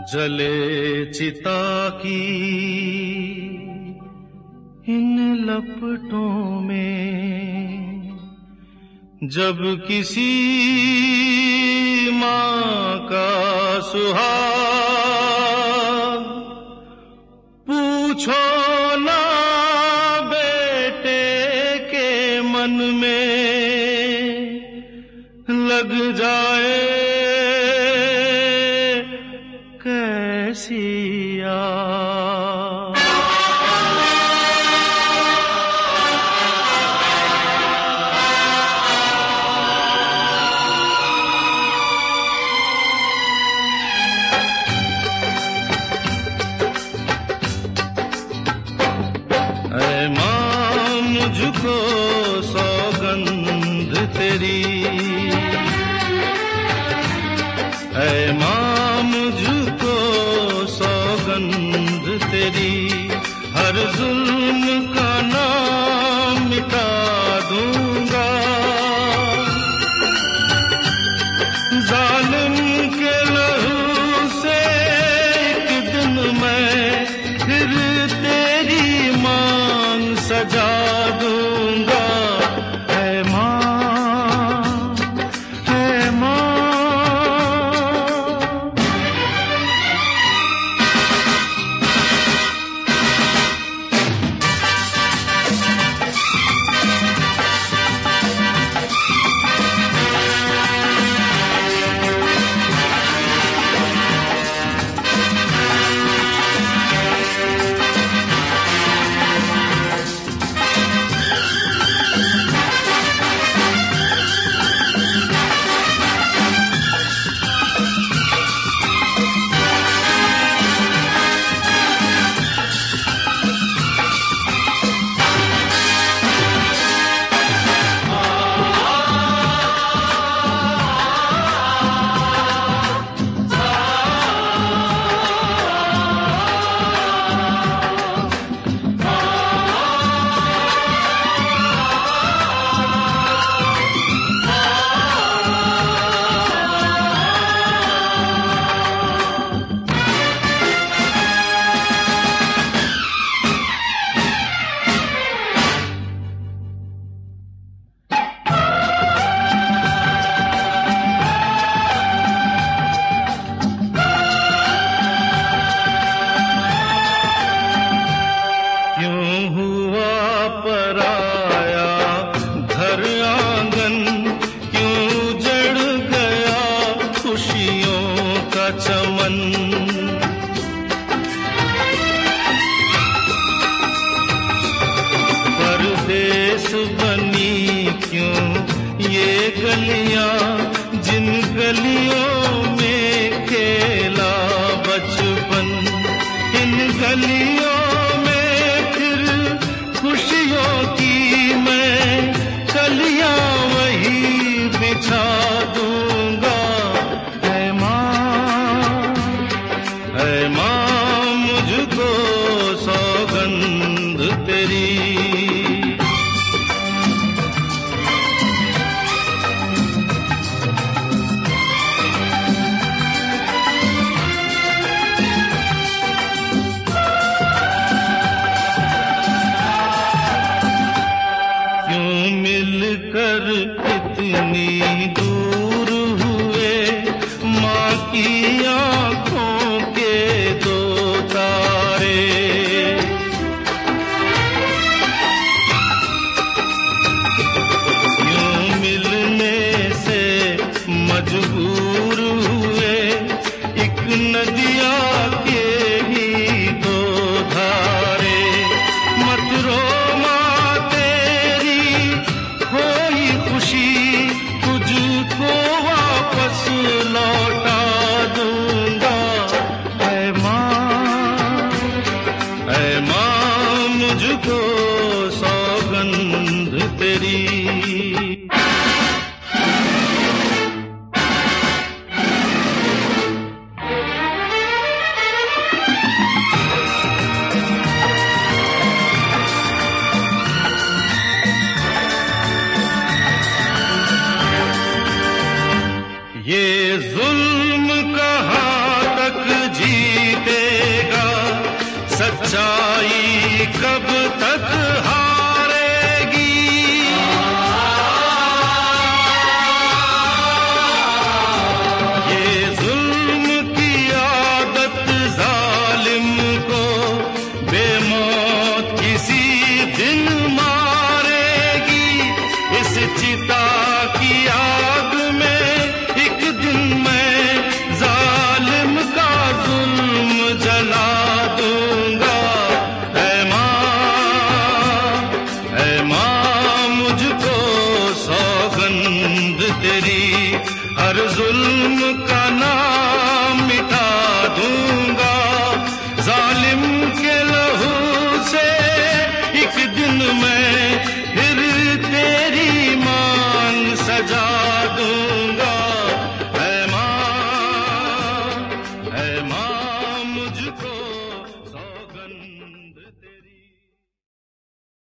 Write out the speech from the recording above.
जले चिता की इन लपटों में, जब किसी माँ का सुहाग, पूछो ना बेटे के मन में लग जाए कैसी याद। ऐ माँ मुझको सौगंध तेरी, ऐ माँ मुझको सौगंध तेरी, हर जुल्म का नाम मिटा दूंगा। जालिम के लहू से एक दिन मैं फिर तेरी मांग सजा दूंगा। है माँ, है माँ। चमन परदेस बनी क्यों ये गलियां, जिन गलियों में खेला बचपन। इन गलियों में फिर खुशियों की मैं कलियां वही बिछा दूंगा। है माँ मुझको सौगंध तेरी, क्यों मिलकर इतनी दूर हुए माँ की आँखों के दो सच्चाई कब तक हारेगी। ये जुल्म की आदत जालिम को बेमौत किसी दिन मारेगी। इस चिता की आग में एक दिन मैं जालिम का जुल्म जला दूंगा। ऐ माँ मुझको सौगंध तेरी, हर जुल्म का नाम मिटा दूंगा। जालिम के लहू से एक दिन मैं फिर तेरी मांग सजा दूंगा।